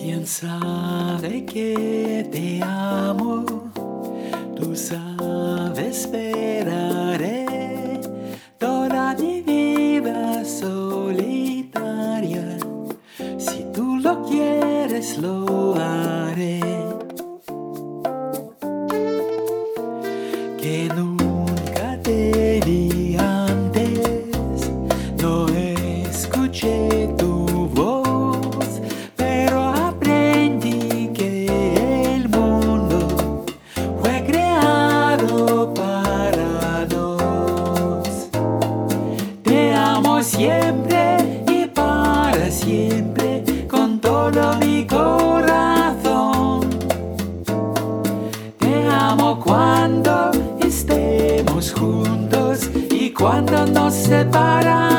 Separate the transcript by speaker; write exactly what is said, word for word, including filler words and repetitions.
Speaker 1: Quién sabe que te amo, tú sabes, esperaré toda mi vida solitaria. Si tú lo quieres, lo haré. Que nunca te vi antes, no escuché tu voz, pero aprendí que el mundo fue creado para dos. Te amo siempre y para siempre, con todo mi corazón. Te amo cuando estemos juntos y cuando nos separamos.